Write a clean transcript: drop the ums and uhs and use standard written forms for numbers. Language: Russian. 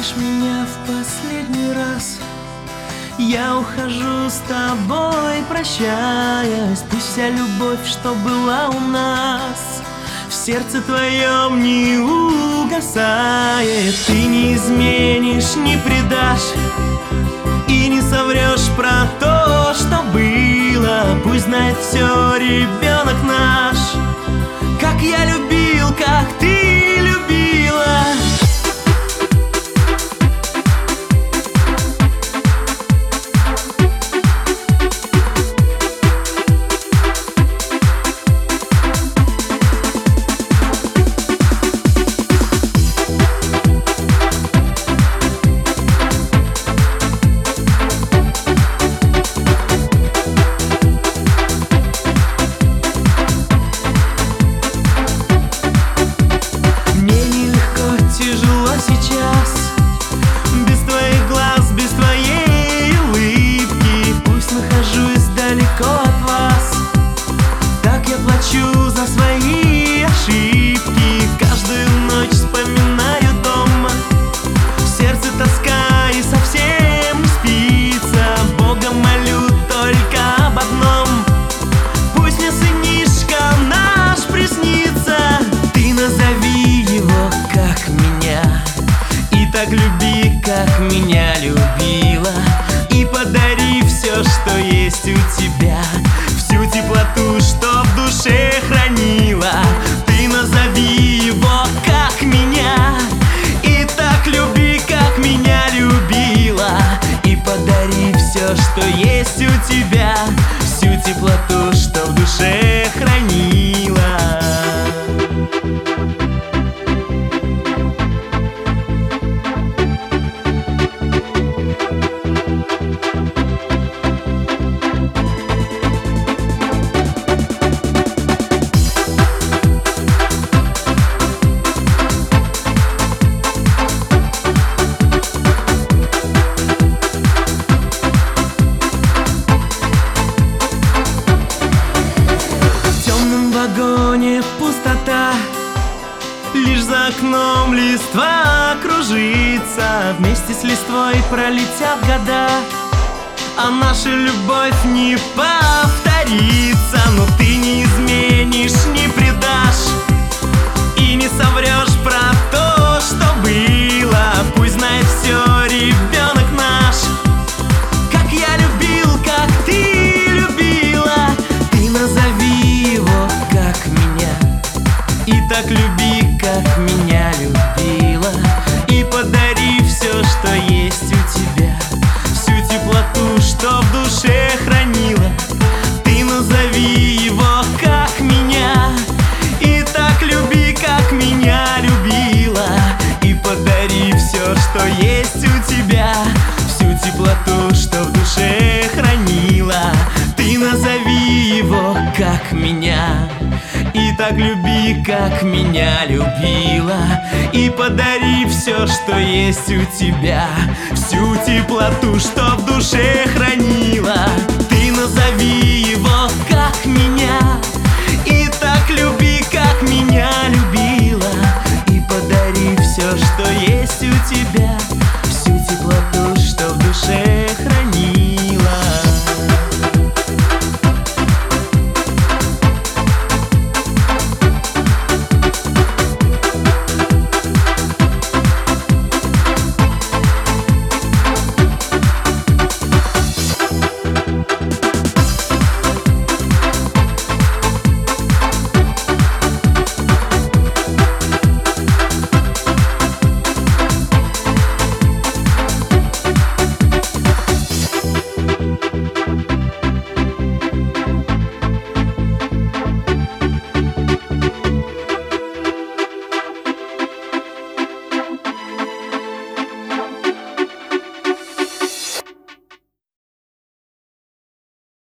простишь меня в последний раз, я ухожу с тобой, прощаясь. Пусть вся любовь, что была у нас, в сердце твоем не угасает. Ты не изменишь, не предашь и не соврешь про то, что было. Пусть знает все ребенок наш, как я любил, как ты любила. Тяжело сейчас, без твоих глаз, без твоей улыбки. Пусть нахожусь далеко от вас, так я плачу за свои ошибки. Каждую ночь вспоминаю дома, в сердце тоска и совсем не спится. Бога молю только об одном: пусть мне сынишка наш приснится. Ты назови его, как меня, и так люби, как меня любила. И подари все, что есть у тебя, всю теплоту, что в душе хранила. Ты назови его, как меня, и так люби, как меня любила. И подари все, что есть у тебя, всю теплоту, что в душе хранила. В вагоне пустота, лишь за окном листва кружится. Вместе с листвой пролетят года, а наша любовь не повторится. Но ты не изменишь, не предашь и не соврешь про то, что было. Пусть знает все ребенок наш, как я любил, как ты любила. Ты назови его, как меня, и так люби, как меня любила. И подари все, что есть у тебя, всю теплоту, что в душе хранила. Ты назови его, как меня, и так люби, как меня любила. И подари все, что есть у тебя, всю теплоту, что в душе хранила. Ты назови его, как меня, и так люби, как меня любила. И подари все, что есть у тебя, всю теплоту, что в душе хранила. Ты назови его, как меня, и так люби, как меня любила.